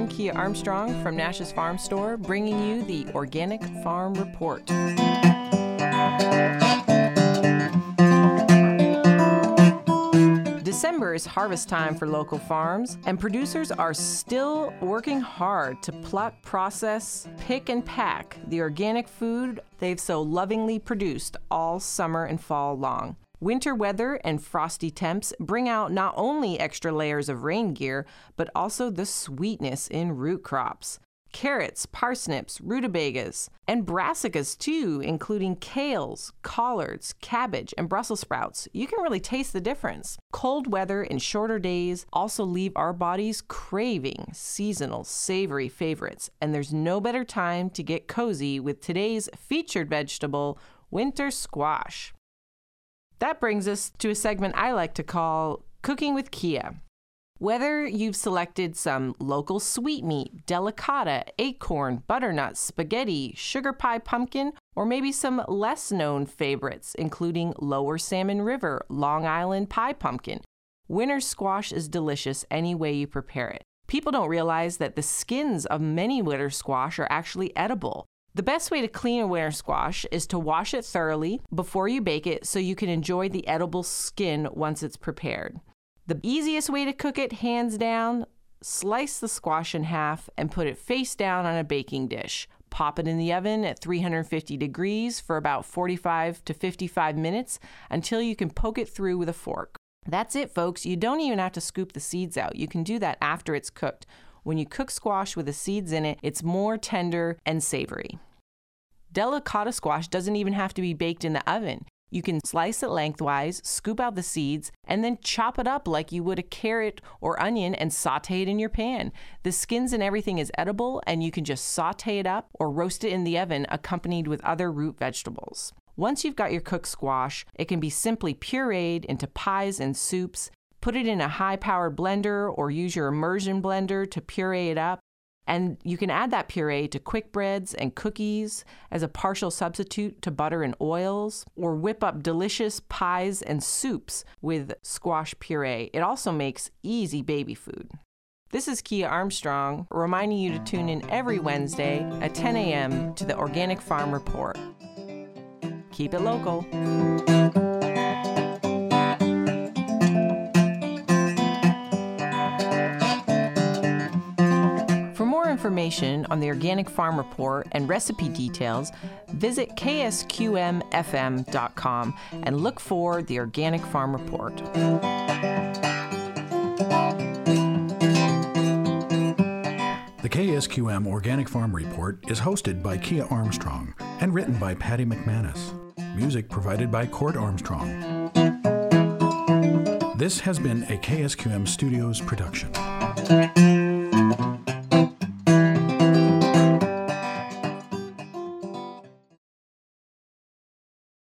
I'm Kia Armstrong from Nash's Farm Store, bringing you the Organic Farm Report. December is harvest time for local farms, and producers are still working hard to pluck, process, pick, and pack the organic food they've so lovingly produced all summer and fall long. Winter weather and frosty temps bring out not only extra layers of rain gear, but also the sweetness in root crops. Carrots, parsnips, rutabagas, and brassicas too, including kales, collards, cabbage, and Brussels sprouts. You can really taste the difference. Cold weather and shorter days also leave our bodies craving seasonal, savory favorites, and there's no better time to get cozy with today's featured vegetable, winter squash. That brings us to a segment I like to call Cooking with Kia. Whether you've selected some local sweetmeat, delicata, acorn, butternut, spaghetti, sugar pie pumpkin, or maybe some less-known favorites, including Lower Salmon River, Long Island pie pumpkin, winter squash is delicious any way you prepare it. People don't realize that the skins of many winter squash are actually edible. The best way to clean a winter squash is to wash it thoroughly before you bake it so you can enjoy the edible skin once it's prepared. The easiest way to cook it, hands down, slice the squash in half and put it face down on a baking dish. Pop it in the oven at 350 degrees for about 45 to 55 minutes until you can poke it through with a fork. That's it, folks. You don't even have to scoop the seeds out. You can do that after it's cooked. When you cook squash with the seeds in it, it's more tender and savory. Delicata squash doesn't even have to be baked in the oven. You can slice it lengthwise, scoop out the seeds, and then chop it up like you would a carrot or onion and saute it in your pan. The skins and everything is edible, and you can just saute it up or roast it in the oven accompanied with other root vegetables. Once you've got your cooked squash, it can be simply pureed into pies and soups. Put it in a high-powered blender or use your immersion blender to puree it up. And you can add that puree to quick breads and cookies as a partial substitute to butter and oils, or whip up delicious pies and soups with squash puree. It also makes easy baby food. This is Kia Armstrong, reminding you to tune in every Wednesday at 10 a.m. to the Organic Farm Report. Keep it local. Information on the Organic Farm Report and recipe details, visit ksqmfm.com and look for the Organic Farm Report. The KSQM Organic Farm Report is hosted by Kia Armstrong and written by Patty McManus. Music provided by Cord Armstrong. This has been a KSQM Studios production.